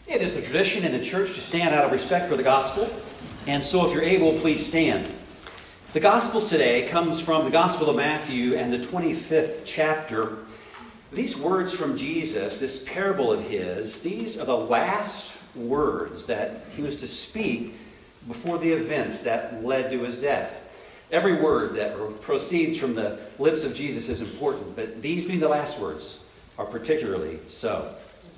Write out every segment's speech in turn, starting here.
It is the tradition in the church to stand out of respect for the gospel. And so if you're able, please stand. The gospel today comes from the Gospel of Matthew and the 25th chapter. These words from Jesus, this parable of his, these are the last words that he was to speak before the events that led to his death. Every word that proceeds from the lips of Jesus is important, but these being the last words are particularly so.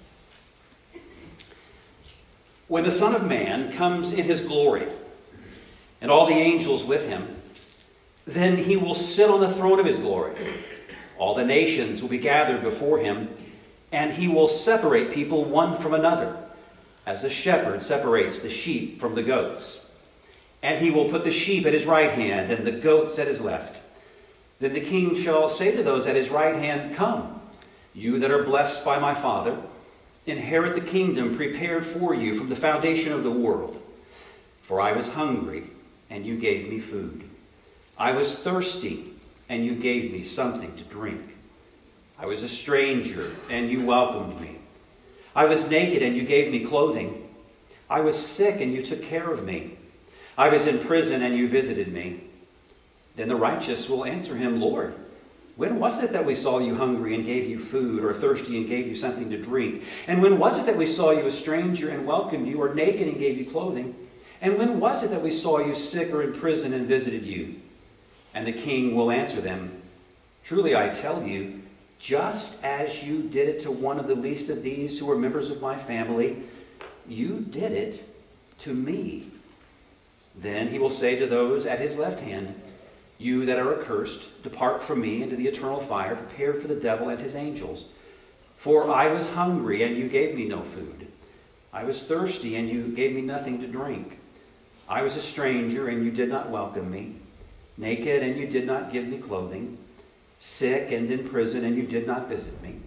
When the Son of Man comes in his glory, and all the angels with him, then he will sit on the throne of his glory. All the nations will be gathered before him, and he will separate people one from another, as a shepherd separates the sheep from the goats. And he will put the sheep at his right hand, and the goats at his left. Then the king shall say to those at his right hand, "Come, you that are blessed by my Father, inherit the kingdom prepared for you from the foundation of the world. For I was hungry, and you gave me food. I was thirsty, and you gave me something to drink. I was a stranger, and you welcomed me. I was naked, and you gave me clothing. I was sick, and you took care of me. I was in prison, and you visited me." Then the righteous will answer him, "Lord, when was it that we saw you hungry and gave you food, or thirsty and gave you something to drink? And when was it that we saw you a stranger and welcomed you, or naked and gave you clothing? And when was it that we saw you sick or in prison and visited you?" And the king will answer them, "Truly I tell you, just as you did it to one of the least of these who are members of my family, you did it to me." Then he will say to those at his left hand, "You that are accursed, depart from me into the eternal fire prepared for the devil and his angels. For I was hungry, and you gave me no food. I was thirsty, and you gave me nothing to drink. I was a stranger, and you did not welcome me. Naked, and you did not give me clothing. Sick and in prison, and you did not visit me."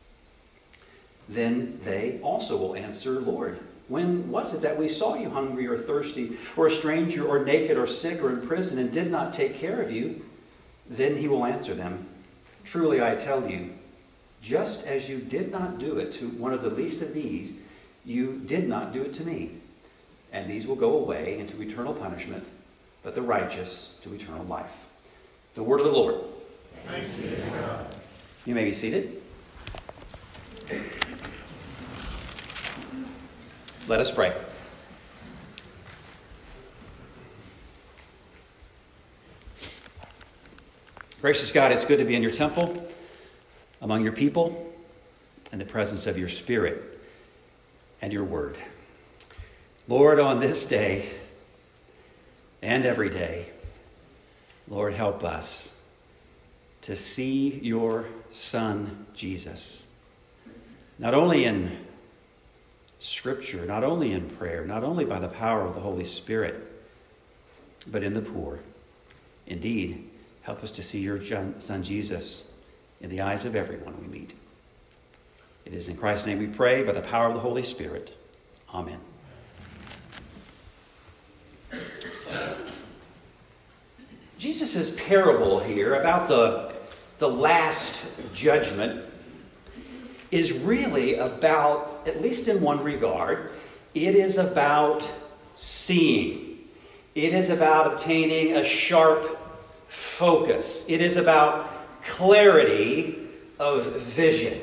Then they also will answer, "Lord, when was it that we saw you hungry or thirsty, or a stranger, or naked, or sick, or in prison, and did not take care of you?" Then he will answer them, "Truly I tell you, just as you did not do it to one of the least of these, you did not do it to me. And these will go away into eternal punishment, but the righteous to eternal life." The word of the Lord. Thanks be to God. You may be seated. Let us pray. Gracious God, it's good to be in your temple, among your people, in the presence of your Spirit and your word. Lord, on this day and every day, Lord, help us to see your Son, Jesus, not only in Scripture, not only in prayer, not only by the power of the Holy Spirit, but in the poor. Indeed, help us to see your Son, Jesus, in the eyes of everyone we meet. It is in Christ's name we pray, by the power of the Holy Spirit. Amen. Jesus' parable here about the last judgment is really about, at least in one regard, it is about seeing. It is about obtaining a sharp focus. It is about clarity of vision.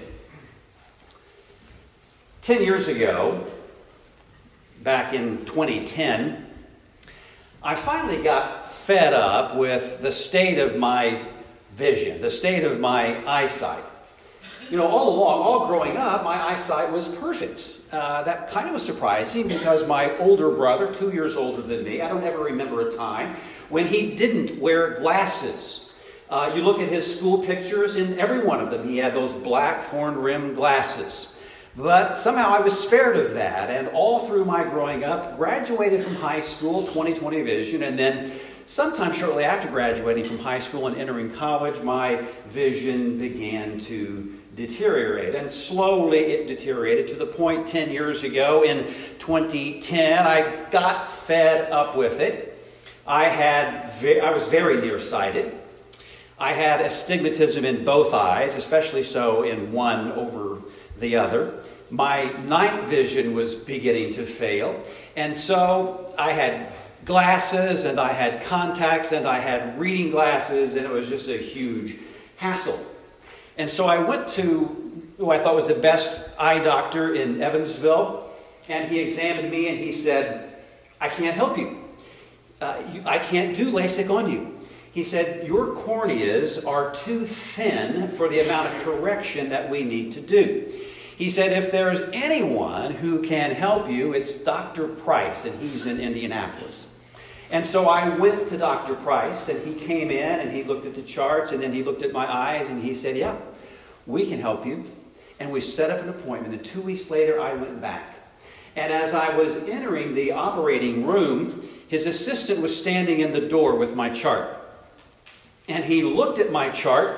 10 years ago, back in 2010, I finally got fed up with the state of my vision, the state of my eyesight. You know, all along, all growing up, my eyesight was perfect. That kind of was surprising because my older brother, 2 years older than me, I don't ever remember a time when he didn't wear glasses. You look at his school pictures, in every one of them he had those black horn-rimmed glasses. But somehow I was spared of that, and all through my growing up, graduated from high school, 20/20 vision, and then sometime shortly after graduating from high school and entering college, my vision began to deteriorate. And slowly it deteriorated to the point 10 years ago in 2010, I got fed up with it. I was very nearsighted. I had astigmatism in both eyes, especially so in one over the other. My night vision was beginning to fail. And so I had glasses, and I had contacts, and I had reading glasses, and it was just a huge hassle. And so I went to who I thought was the best eye doctor in Evansville, and he examined me and he said, I can't help you. I can't do LASIK on you. He said, your corneas are too thin for the amount of correction that we need to do. He said, if there's anyone who can help you, it's Dr. Price, and he's in Indianapolis. And so I went to Dr. Price, and he came in, and he looked at the charts, and then he looked at my eyes, and he said, yeah, we can help you. And we set up an appointment, and 2 weeks later, I went back. And as I was entering the operating room, his assistant was standing in the door with my chart. And he looked at my chart,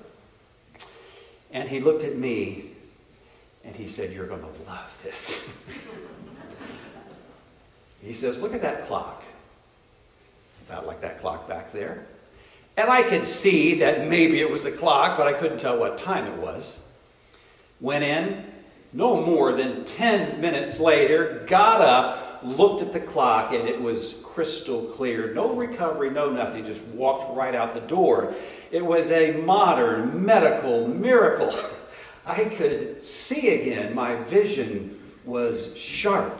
and he looked at me, and he said, you're going to love this. He says, look at that clock. About like that clock back there. And I could see that maybe it was a clock, but I couldn't tell what time it was. Went in, no more than 10 minutes later, got up, looked at the clock, and it was crystal clear. No recovery, no nothing, just walked right out the door. It was a modern medical miracle. I could see again. My vision was sharp.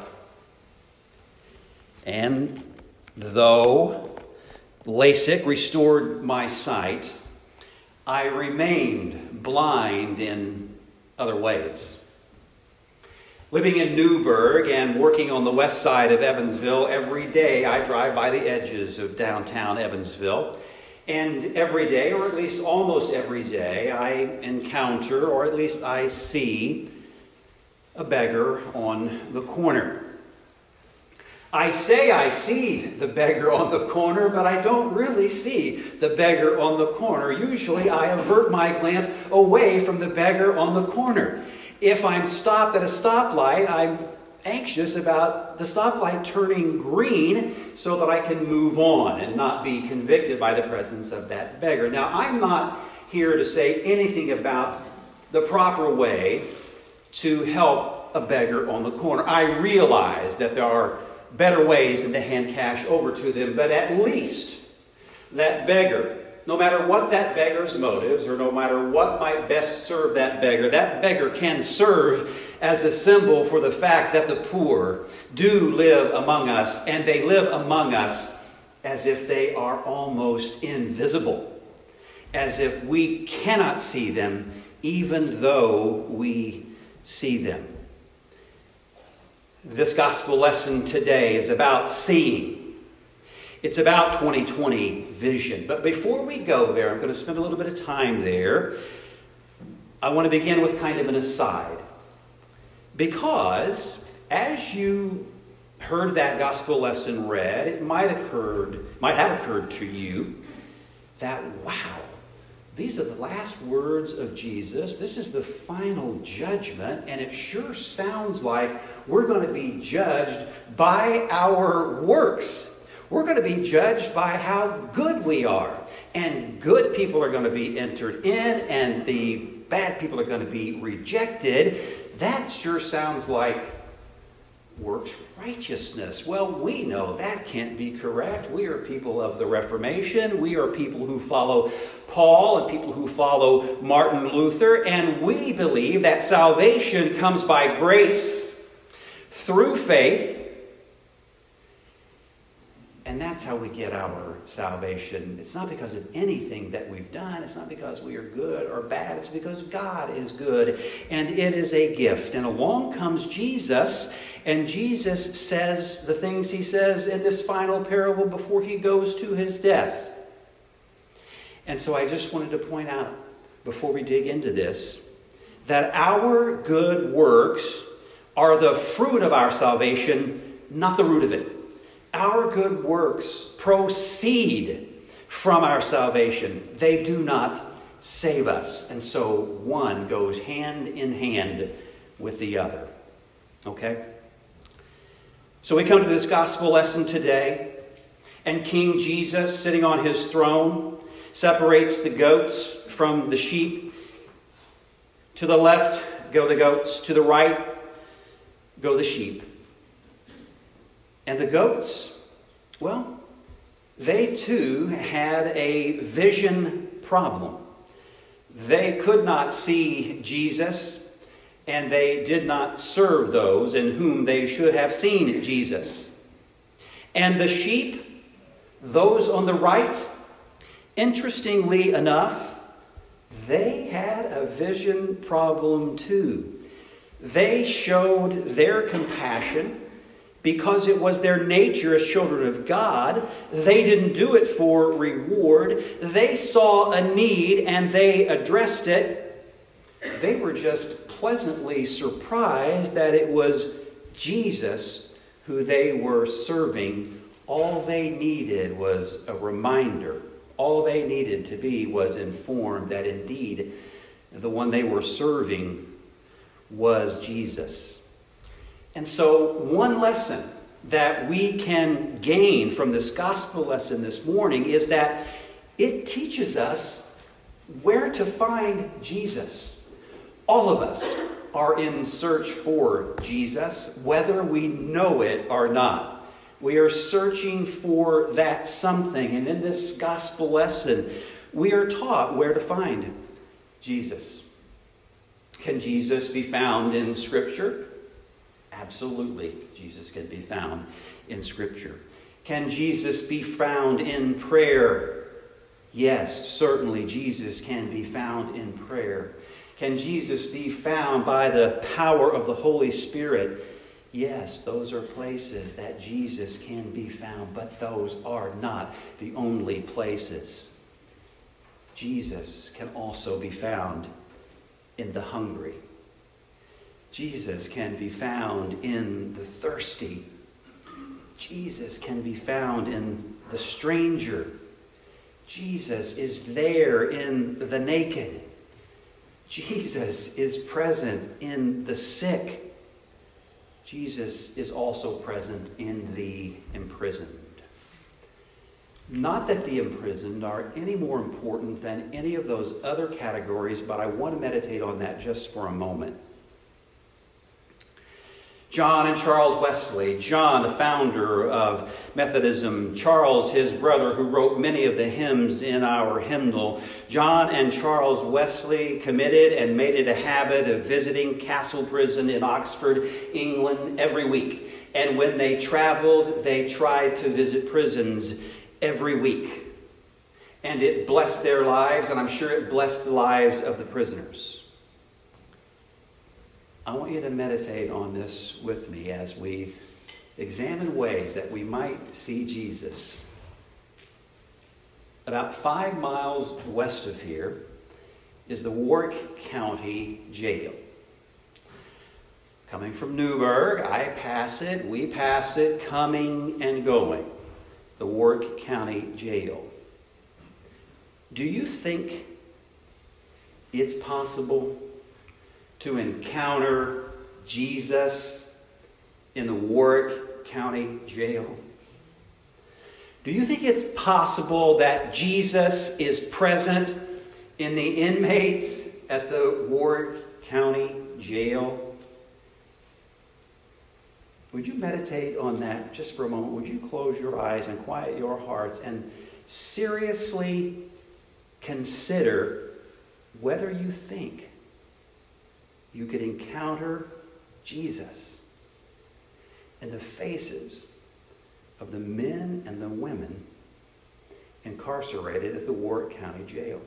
And though LASIK restored my sight, I remained blind in other ways. Living in Newburgh and working on the west side of Evansville, every day I drive by the edges of downtown Evansville. And every day, or at least almost every day, I encounter, or at least I see, a beggar on the corner. I say I see the beggar on the corner, but I don't really see the beggar on the corner. Usually I avert my glance away from the beggar on the corner. If I'm stopped at a stoplight, I'm anxious about the stoplight turning green so that I can move on and not be convicted by the presence of that beggar. Now, I'm not here to say anything about the proper way to help a beggar on the corner. I realize that there are better ways than to hand cash over to them, but at least that beggar, no matter what that beggar's motives, or no matter what might best serve that beggar can serve as a symbol for the fact that the poor do live among us, and they live among us as if they are almost invisible, as if we cannot see them, even though we see them. This gospel lesson today is about seeing. It's about 2020 vision. But before we go there, I'm going to spend a little bit of time there. I want to begin with kind of an aside. Because as you heard that gospel lesson read, it might have occurred to you that, wow, these are the last words of Jesus. This is the final judgment, and it sure sounds like we're going to be judged by our works. We're going to be judged by how good we are. And good people are going to be entered in, and the bad people are going to be rejected. That sure sounds like works righteousness. Well, we know that can't be correct. We are people of the Reformation. We are people who follow Paul and people who follow Martin Luther. And we believe that salvation comes by grace through faith. And that's how we get our salvation. It's not because of anything that we've done. It's not because we are good or bad. It's because God is good. And it is a gift. And along comes Jesus. And Jesus says the things he says in this final parable before he goes to his death. And so I just wanted to point out, before we dig into this, that our good works are the fruit of our salvation, not the root of it. Our good works proceed from our salvation. They do not save us. And so one goes hand in hand with the other. Okay? So we come to this gospel lesson today, and King Jesus, sitting on his throne, separates the goats from the sheep. To the left, go the goats. To the right go the sheep. And the goats, well, they too had a vision problem. They could not see Jesus, and they did not serve those in whom they should have seen Jesus. And the sheep, those on the right, interestingly enough, they had a vision problem too. They showed their compassion because it was their nature as children of God. They didn't do it for reward. They saw a need and they addressed it. They were just pleasantly surprised that it was Jesus who they were serving. All they needed was a reminder. All they needed to be was informed that indeed the one they were serving was Jesus. And so one lesson that we can gain from this gospel lesson this morning is that it teaches us where to find Jesus. All of us are in search for Jesus, whether we know it or not. We are searching for that something. And in this gospel lesson, we are taught where to find Jesus. Can Jesus be found in Scripture? Absolutely, Jesus can be found in Scripture. Can Jesus be found in prayer? Yes, certainly Jesus can be found in prayer. Can Jesus be found by the power of the Holy Spirit? Yes, those are places that Jesus can be found, but those are not the only places. Jesus can also be found in the hungry. Jesus can be found in the thirsty. Jesus can be found in the stranger. Jesus is there in the naked. Jesus is present in the sick. Jesus is also present in the imprisoned. Not that the imprisoned are any more important than any of those other categories, but I want to meditate on that just for a moment. John and Charles Wesley. John, the founder of Methodism. Charles, his brother, who wrote many of the hymns in our hymnal. John and Charles Wesley committed and made it a habit of visiting Castle Prison in Oxford, England, every week. And when they traveled, they tried to visit prisons every week. And it blessed their lives, and I'm sure it blessed the lives of the prisoners. I want you to meditate on this with me as we examine ways that we might see Jesus. About 5 miles west of here is the Warwick County Jail. Coming from Newburgh, I pass it, we pass it, coming and going. The Warwick County Jail. Do you think it's possible to encounter Jesus in the Warwick County Jail? Do you think it's possible that Jesus is present in the inmates at the Warwick County Jail? Would you meditate on that just for a moment? Would you close your eyes and quiet your hearts and seriously consider whether you think you could encounter Jesus in the faces of the men and the women incarcerated at the Warwick County Jail?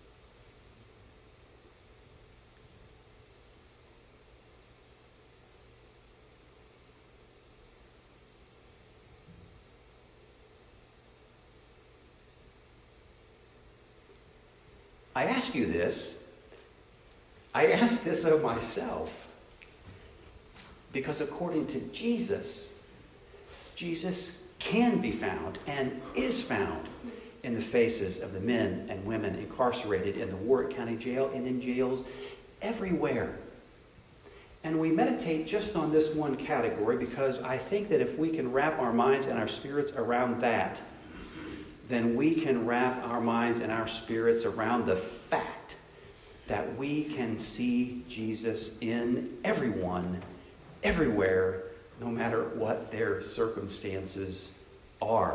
I ask you this. I ask this of myself because according to Jesus, Jesus can be found and is found in the faces of the men and women incarcerated in the Warwick County Jail and in jails everywhere. And we meditate just on this one category because I think that if we can wrap our minds and our spirits around that, then we can wrap our minds and our spirits around the fact that we can see Jesus in everyone, everywhere, no matter what their circumstances are.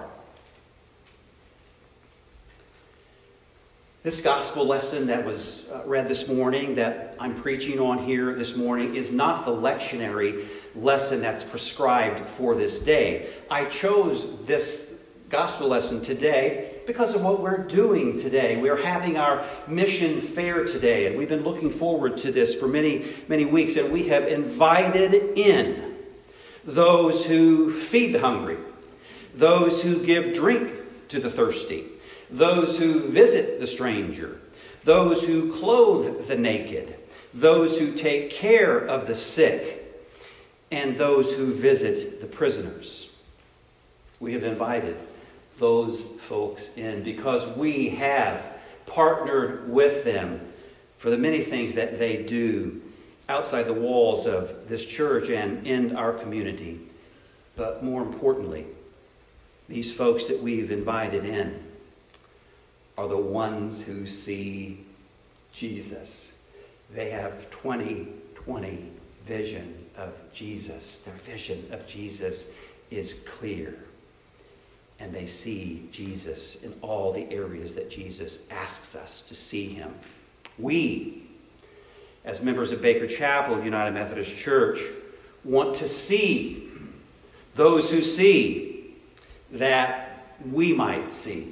This gospel lesson that was read this morning, that I'm preaching on here this morning, is not the lectionary lesson that's prescribed for this day. I chose this gospel lesson today because of what we're doing today. We're having our mission fair today, and we've been looking forward to this for many, many weeks, and we have invited in those who feed the hungry, those who give drink to the thirsty, those who visit the stranger, those who clothe the naked, those who take care of the sick, and those who visit the prisoners. We have invited those folks in because we have partnered with them for the many things that they do outside the walls of this church and in our community. But more importantly, these folks that we've invited in are the ones who see Jesus. They have 20/20 vision of Jesus. Their vision of Jesus is clear. And they see Jesus in all the areas that Jesus asks us to see him. We, as members of Baker Chapel United Methodist Church, want to see those who see that we might see.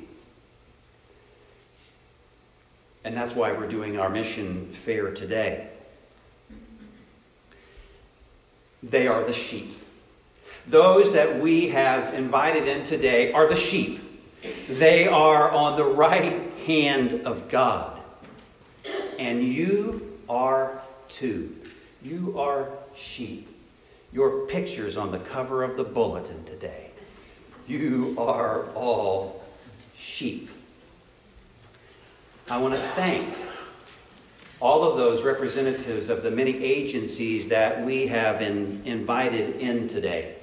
And that's why we're doing our mission fair today. They are the sheep. Those that we have invited in today are the sheep. They are on the right hand of God. And you are too. You are sheep. Your picture's on the cover of the bulletin today. You are all sheep. I want to thank all of those representatives of the many agencies that we have invited in today.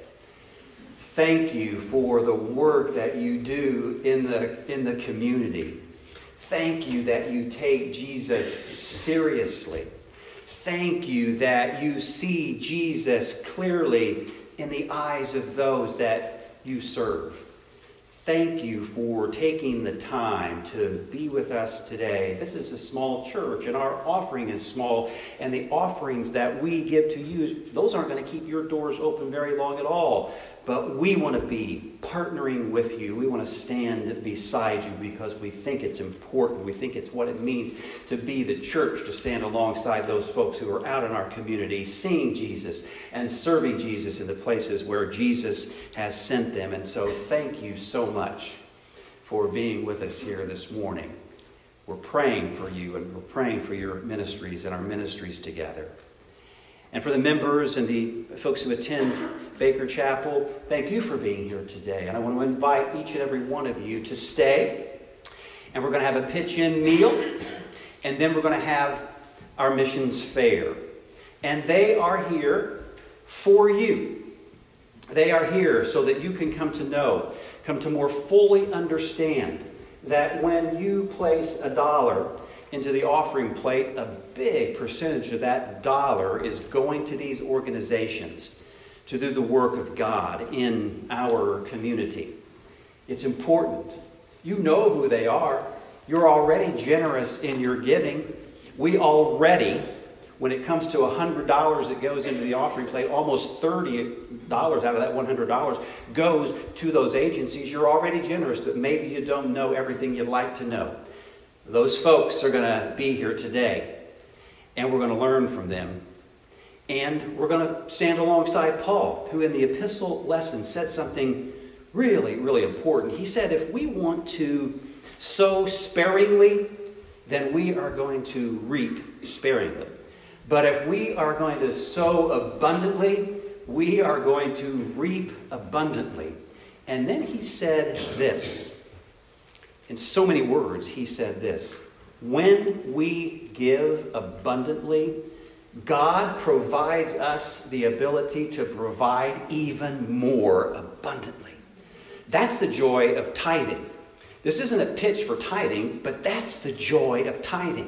Thank you for the work that you do in the community. Thank you that you take Jesus seriously. Thank you that you see Jesus clearly in the eyes of those that you serve. Thank you for taking the time to be with us today. This is a small church, and our offering is small, and the offerings that we give to you, those aren't going to keep your doors open very long at all. But we want to be partnering with you. We want to stand beside you because we think it's important. We think it's what it means to be the church, to stand alongside those folks who are out in our community, seeing Jesus and serving Jesus in the places where Jesus has sent them. And so thank you so much for being with us here this morning. We're praying for you, and we're praying for your ministries and our ministries together. And for the members and the folks who attend Baker Chapel, thank you for being here today. And I want to invite each and every one of you to stay. And we're going to have a pitch-in meal. And then we're going to have our missions fair. And they are here for you. They are here so that you can come to know, come to more fully understand that when you place $1 into the offering plate, a big percentage of that dollar is going to these organizations to do the work of God in our community. It's important. You know who they are. You're already generous in your giving. We already, when it comes to $100 that goes into the offering plate, almost $30 out of that $100 goes to those agencies. You're already generous, but maybe you don't know everything you'd like to know. Those folks are going to be here today, and we're going to learn from them. And we're going to stand alongside Paul, who in the epistle lesson said something really, really important. He said, if we want to sow sparingly, then we are going to reap sparingly. But if we are going to sow abundantly, we are going to reap abundantly. And then he said this. In so many words, he said this. When we give abundantly, God provides us the ability to provide even more abundantly. That's the joy of tithing. This isn't a pitch for tithing, but that's the joy of tithing.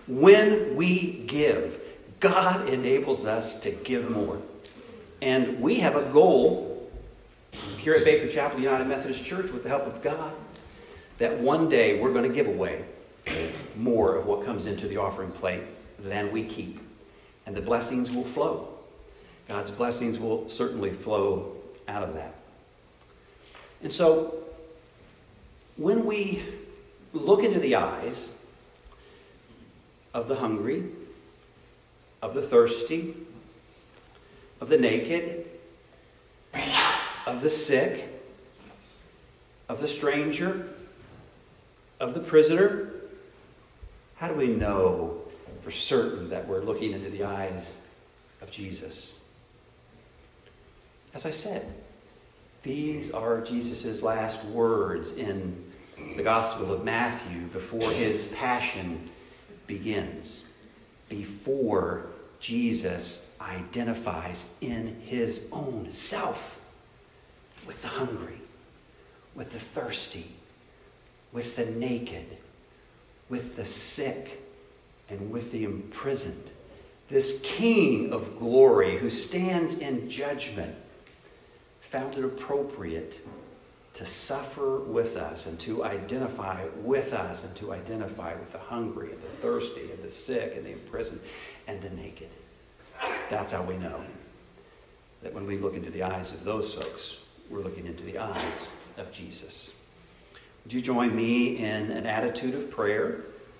When we give, God enables us to give more. And we have a goal here at Baker Chapel United Methodist Church, with the help of God, that one day we're going to give away more of what comes into the offering plate than we keep. And the blessings will flow. God's blessings will certainly flow out of that. And so, when we look into the eyes of the hungry, of the thirsty, of the naked, of the sick, of the stranger, of the prisoner, how do we know for certain that we're looking into the eyes of Jesus? As I said, these are Jesus' last words in the Gospel of Matthew before his passion begins. Before Jesus identifies in his own self with the hungry, with the thirsty, with the naked, with the sick, and with the imprisoned. This King of glory who stands in judgment found it appropriate to suffer with us and to identify with us and to identify with the hungry and the thirsty and the sick and the imprisoned and the naked. That's how we know that when we look into the eyes of those folks, we're looking into the eyes of Jesus. Would you join me in an attitude of prayer?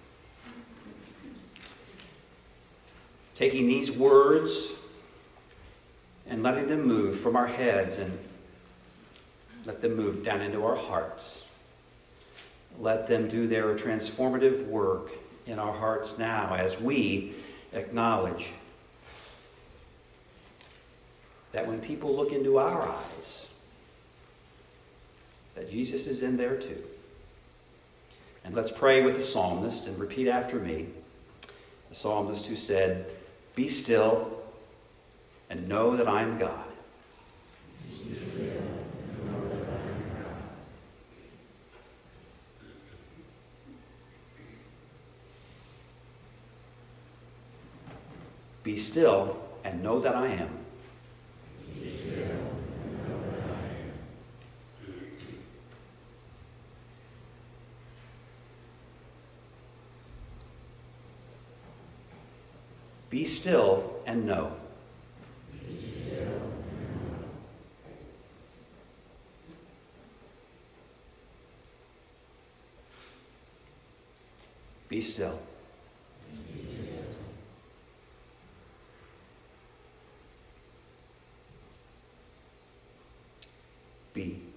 Taking these words and letting them move from our heads and let them move down into our hearts. Let them do their transformative work in our hearts now as we acknowledge that when people look into our eyes, that Jesus is in there too. And let's pray with the psalmist and repeat after me. The psalmist who said, "Be still and know that I am God." Be still and know that I am. Be still and know. Be still. Be